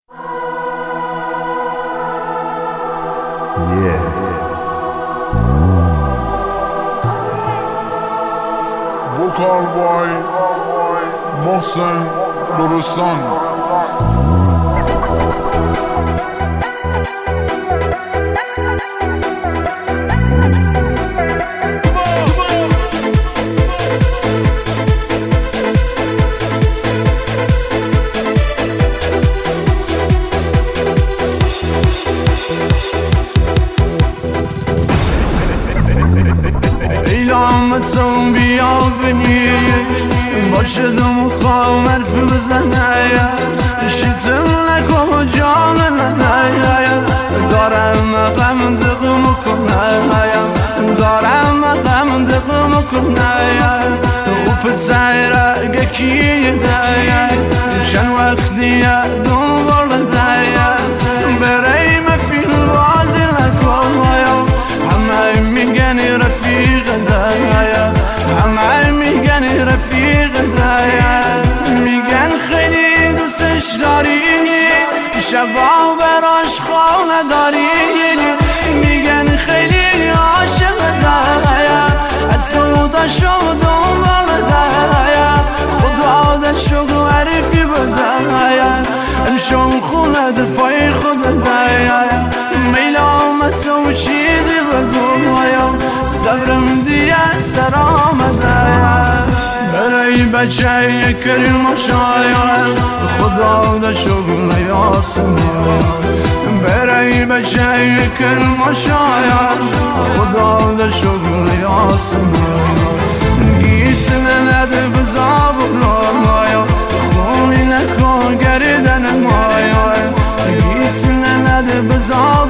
Vocal by Mohsen Lorsan. Son bیا بنیش باشدم و خوام حرف بزنه شیطم نکن جان ننه دارم غم دقم کنه دارم غم دقم کنه و پسر گکی ده چند وقتی دنبال ده برای مفیل بازی نکن همه میگن رفیق دایا همه میگن رفیق دایا میگن خیلی دوستش داری شبا براش خانه داری میگن خیلی عاشق دایا از سودا شد دنبال دایا خدا دشو عرفی بزایا امشون خونه در پای خود دایا میلام سو چیزی بگویم صبرم دیگه سرام زایا برای بچه کریم شاید خدا دا شغل یاسمین برای بچه کریم شاید خدا دا شغل یاسمین گیسن نده بزاب مایا خونی نکن گردن مایا گیسن نده بزاب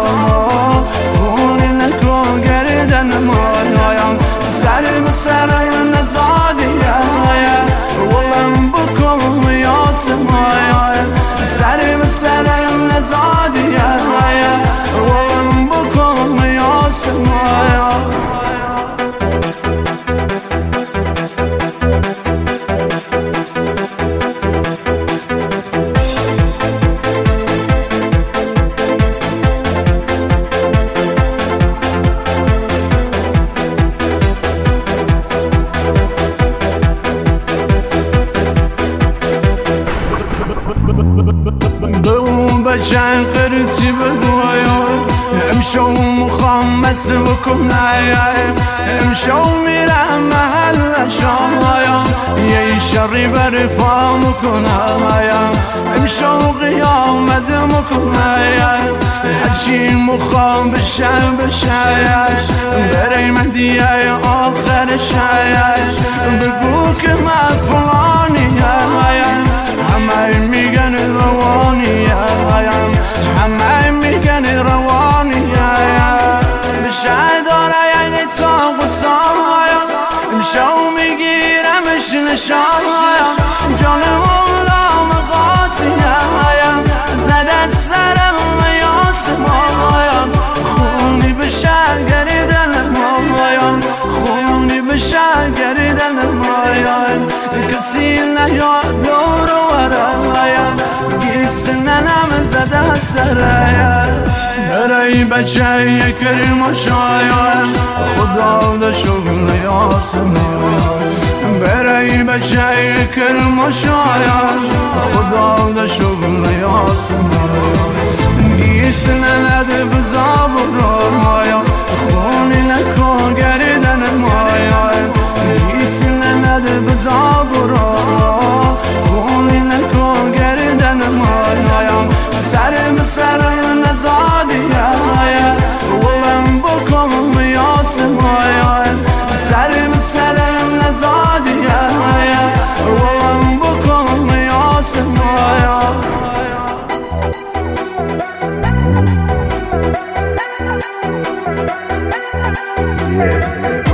خونی نکن گردن مایا سر بسر نزادی ولم بکن یاسمایا سر بسر نزادی ولم بکن یاسمایا بچه قرصی بگویم امشو مخمس بکنم امشو میرم محل شایم یه شری بر پا مکنم امشو قیامت مکنم هرچی مخم بشه برای مهدیه آخر شایش بگو که من فلانی همه میگن روانی همه میگن روانی بشه داره یعنی تا غصایا امشو میگیرمش نشایا جان مولا مقاطی زدت سرم یاسمایا خونی بشه گریدن مایا خونی بشه گریدن مایا کسی نیاد دور گیسننم زده سرایا برای بچه کریم شاید خدا دا شغل یاسمین برای بچه کریم شاید خدا دا شغل یاسمین گیسننده بزاب مایا خونی نکن گردن مایا گیسننده بزاب خونی نکن گردن مایا سر بسر نزادی ولم بکن یاسمایا سر بسر نزادی ولم بکن یاسمایا Yeah.